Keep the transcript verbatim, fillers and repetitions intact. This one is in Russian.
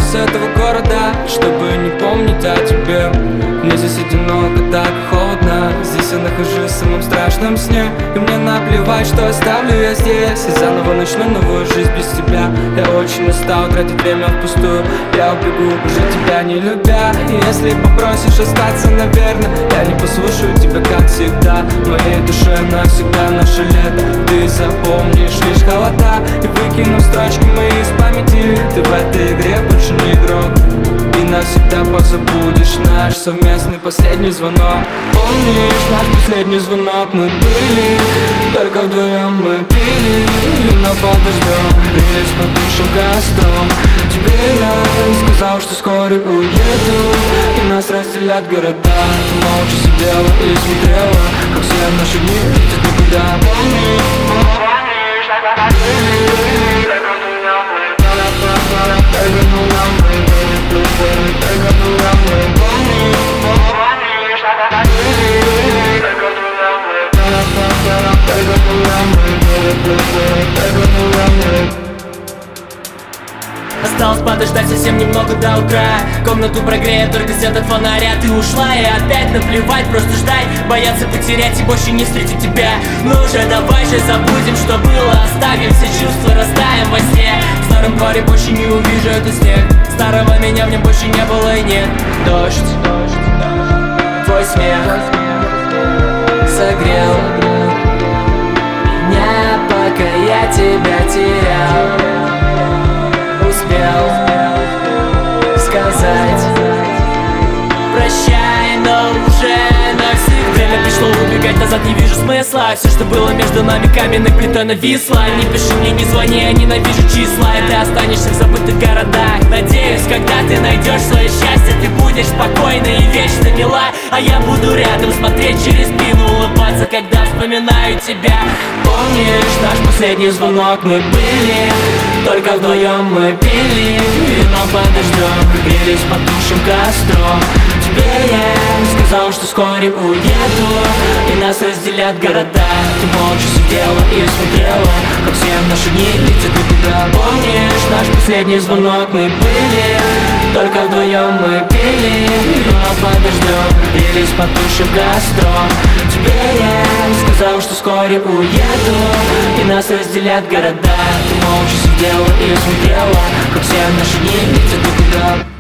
с этого города, чтобы не помнить о тебе. Мне здесь одиноко, так холодно. Здесь я нахожусь в самом страшном сне, и мне наплевать, что оставлю я здесь. И заново начну новую жизнь без тебя. Я очень устал тратить время впустую. Я убегу, уже тебя не любя. И если попросишь остаться, наверное, я не послушаю тебя, как всегда. В моей душе навсегда наше лето. Ты запомнишь лишь холода, и выкинув строчки мои из памяти. Ты в этой игре больше не игрок, и навсегда позабудешь наш совместный последний звонок. Помнишь наш последний звонок? Мы были только вдвоем, мы пили вино под дождем, грелись под душем костром. Теперь я сказал, что вскоре уеду, и нас разделят города. Ты молча сидела и смотрела, как все наши дни летят никуда. Помнишь, помнишь, как были только вдвоем, мы только вдвоем, мы были только вдвоем, мы помнишь, помнишь, как были только вдвоем, мы только вдвоем, мы были только вдвоем, мы. Осталось подождать совсем немного до утра. Комнату прогреет только свет от фонаря. Ты ушла и опять наплевать, просто ждать. Бояться потерять и больше не встретить тебя. Ну же, давай же забудем, что было. Оставим все чувства, растаем во сне. В старом дворе больше не увижу этот снег. Старого меня в нем больше не было и нет. Дождь, твой смех согрел меня, пока я тебя терял. Успел сказать прощай, но уже навсегда. Время пришло убегать назад, не вижу смысла. Все, что было между нами, каменной плитой нависло. Не пиши мне, не звони, я ненавижу числа. И ты останешься в забытых городах. Надеюсь, когда ты найдешь свое счастье, ты будешь спокойна и вечно мила. А я буду рядом, смотреть через спину, улыбаться, когда вспоминаю тебя. Помнишь наш последний звонок? Мы были только вдвоем, мы пили вино под дождем, грелись под душем костром. Теперь я сказал, что вскоре уеду, и нас разделят города. Ты молча сидела и смотрела, как все наши дни летят никуда. Помнишь наш последний звонок? Мы были только вдвоем, мы пили вино под дождем, грелись под душем костром. Теперь я сказал, что вскоре уеду, и нас разделят города. Ты молча сидела и смотрела, как все наши дни летят никуда.